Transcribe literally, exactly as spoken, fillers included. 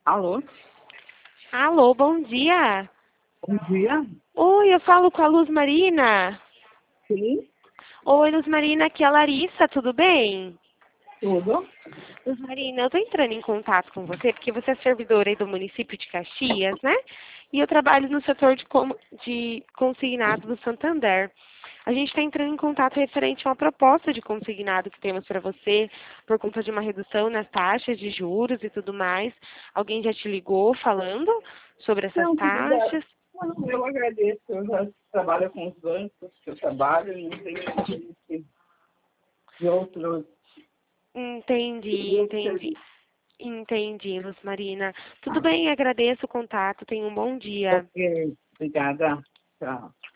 Alô? Alô, bom dia. Bom dia. Oi, eu falo com a Luz Marina. Sim, Oi, Luz Marina, aqui é a Larissa, tudo bem? tudo. Luz Marina, eu tô entrando em contato com você porque você é servidora aí do município de Caxias, né? E eu trabalho no setor de, com- de consignado do Santander. A gente está entrando em contato referente a uma proposta de consignado que temos para você por conta de uma redução nas taxas de juros e tudo mais. Alguém já te ligou falando sobre essas Não, querida, taxas? não, eu agradeço. Eu já trabalho com os bancos que eu trabalho e não tenho interesse de outros, Entendi, de outros entendi. serviços. Entendi, Luz Marina. Tudo bem, agradeço o contato. Tenha um bom dia. Ok, obrigada. Tchau.